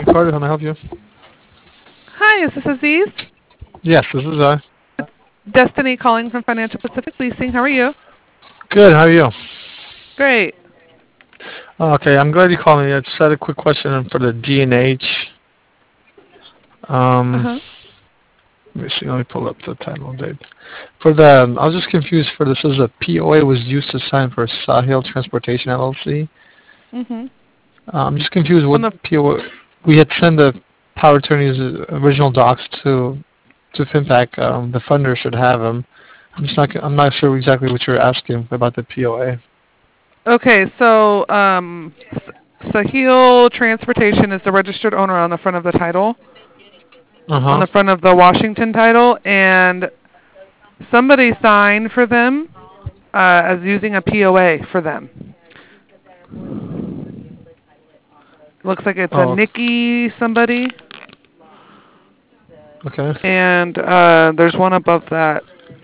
recorded. How may I help you? Hi, is this Aziz? Yes, this is I. It's Destiny calling from Financial Pacific Leasing. How are you? Good. How are you? Great. Okay, I'm glad you called me. I just had a quick question for the D&H. Um, Uh-huh. let me see. Let me pull up the title date. For the, I was just confused. For this, is a POA was used to sign for Sahil Transportation LLC. Mm-hmm. I'm just confused. On What the POA? We had sent the power attorney's original docs to FinPac. The funder should have them. I'm not sure exactly what you're asking about the POA. Okay, so Sahil Transportation is the registered owner on the front of the title, Uh on huh. the front of the Washington title, and somebody signed for them as using a POA for them. Looks like it's a Oh, Nikki somebody, okay. and there's one above that.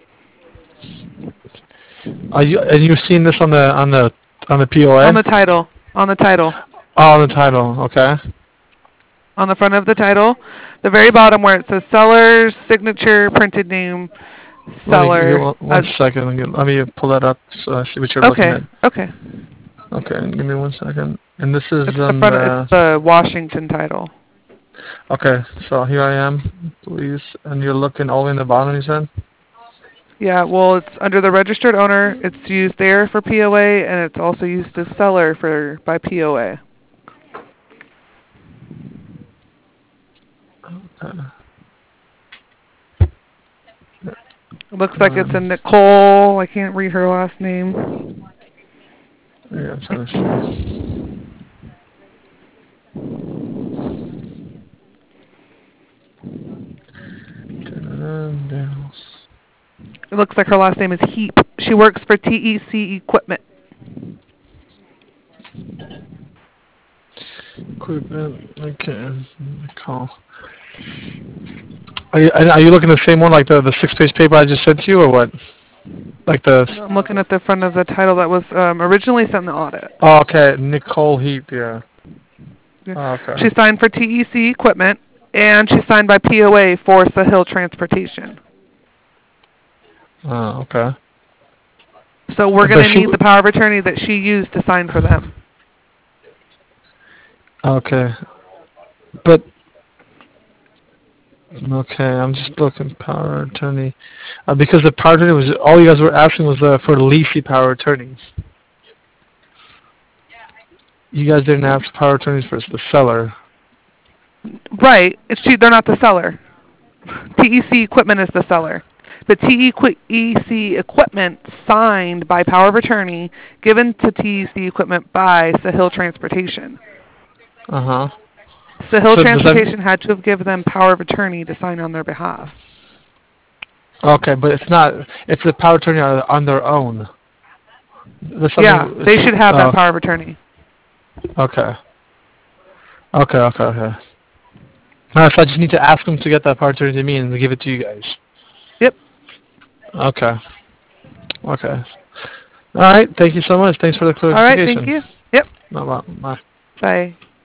And you've seen this on the POA? On the title. On the title. Oh, on the title. Okay. On the front of the title, the very bottom where it says seller's signature, printed name, Let me give you seller. one second. Let me pull that up so I see what you're looking Okay, at. okay. Okay, give me one second. And this is It's the front. It's the Washington title. okay. So here I am, please. And you're looking all in the bottom. You said. Yeah, well, it's under the registered owner. It's used there for POA, and it's also used as seller for by POA. Okay. It looks like it's a Nicole. I can't read her last name. Yeah, I'm trying to see. It looks like her last name is Heap. She works for TEC Equipment. Equipment. Okay. Call. Are you looking at the same one, like the 6-page paper I just sent to you, or what? Like the. I'm looking at the front of the title that was originally sent in the audit. Oh, okay, Nicole Heap. Yeah. Yeah. Oh, okay. She signed for TEC Equipment, and she signed by POA for Sahil Transportation. Oh, okay. So we're going But to need the power of attorney that she used to sign for them. okay. But okay, I'm just looking power attorney because the power attorney was all you guys were asking was for leasing power attorneys. You guys didn't ask power attorneys for the seller. Right. They're not the seller. TEC Equipment is the seller. But TEC Equipment signed by power of attorney given to TEC Equipment by Sahil Transportation. Uh huh. Sahil So does that Transportation had to have given them power of attorney to sign on their behalf. okay? But it's not. It's the power attorney on their own. There's Yeah, something. they should have that power of attorney. Okay. Okay. Okay. Okay. So I just need to ask them to get that power attorney to me and to give it to you guys. Yep. Okay. Okay. All right. Thank you so much. Thanks for the All right, thank clarification. you. Yep. Bye. Bye.